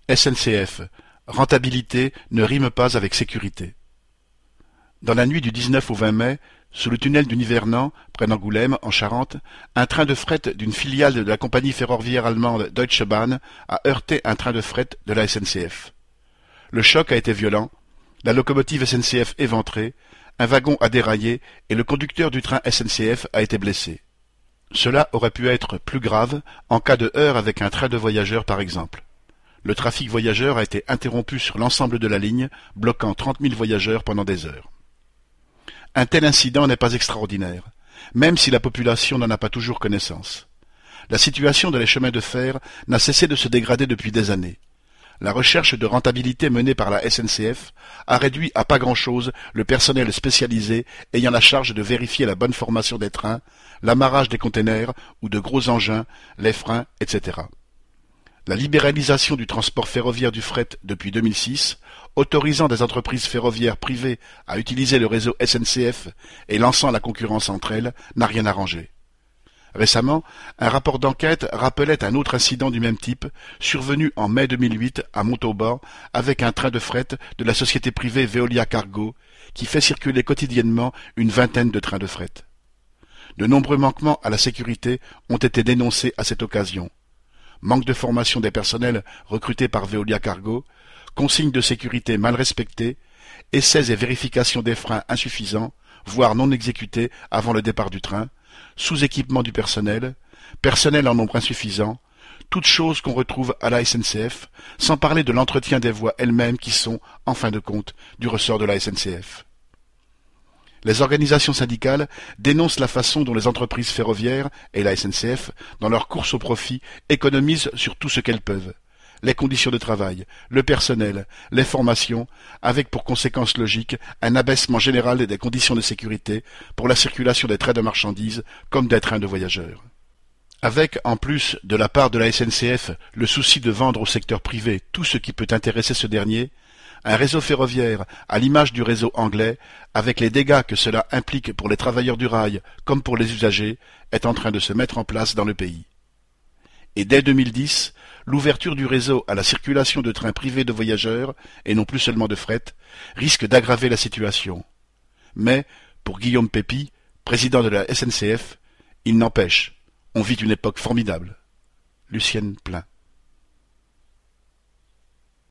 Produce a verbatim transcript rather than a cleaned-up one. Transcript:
S N C F. Rentabilité ne rime pas avec sécurité. Dans la nuit du dix-neuf au vingt mai, sous le tunnel du Nivernais, près d'Angoulême, en Charente, un train de fret d'une filiale de la compagnie ferroviaire allemande Deutsche Bahn a heurté un train de fret de la S N C F. Le choc a été violent, la locomotive S N C F éventrée, un wagon a déraillé et le conducteur du train S N C F a été blessé. Cela aurait pu être plus grave en cas de heurt avec un train de voyageurs par exemple. Le trafic voyageurs a été interrompu sur l'ensemble de la ligne, bloquant trente mille voyageurs pendant des heures. Un tel incident n'est pas extraordinaire, même si la population n'en a pas toujours connaissance. La situation dans les chemins de fer n'a cessé de se dégrader depuis des années. La recherche de rentabilité menée par la S N C F a réduit à pas grand-chose le personnel spécialisé ayant la charge de vérifier la bonne formation des trains, l'amarrage des containers ou de gros engins, les freins, et cetera. La libéralisation du transport ferroviaire du fret depuis deux mille six, autorisant des entreprises ferroviaires privées à utiliser le réseau S N C F et lançant la concurrence entre elles, n'a rien arrangé. Récemment, un rapport d'enquête rappelait un autre incident du même type, survenu en mai deux mille huit à Montauban avec un train de fret de la société privée Veolia Cargo, qui fait circuler quotidiennement une vingtaine de trains de fret. De nombreux manquements à la sécurité ont été dénoncés à cette occasion. Manque de formation des personnels recrutés par Veolia Cargo, consignes de sécurité mal respectées, essais et vérifications des freins insuffisants, voire non exécutés avant le départ du train, sous-équipement du personnel, personnel en nombre insuffisant, toutes choses qu'on retrouve à la S N C F, sans parler de l'entretien des voies elles-mêmes qui sont, en fin de compte, du ressort de la S N C F. Les organisations syndicales dénoncent la façon dont les entreprises ferroviaires et la S N C F, dans leur course au profit, économisent sur tout ce qu'elles peuvent. Les conditions de travail, le personnel, les formations, avec pour conséquence logique un abaissement général des conditions de sécurité pour la circulation des trains de marchandises comme des trains de voyageurs. Avec, en plus, de la part de la S N C F, le souci de vendre au secteur privé tout ce qui peut intéresser ce dernier, un réseau ferroviaire, à l'image du réseau anglais, avec les dégâts que cela implique pour les travailleurs du rail comme pour les usagers, est en train de se mettre en place dans le pays. Et dès deux mille dix, l'ouverture du réseau à la circulation de trains privés de voyageurs, et non plus seulement de fret, risque d'aggraver la situation. Mais, pour Guillaume Pépi, président de la S N C F, il n'empêche, on vit une époque formidable. Lucienne Plein.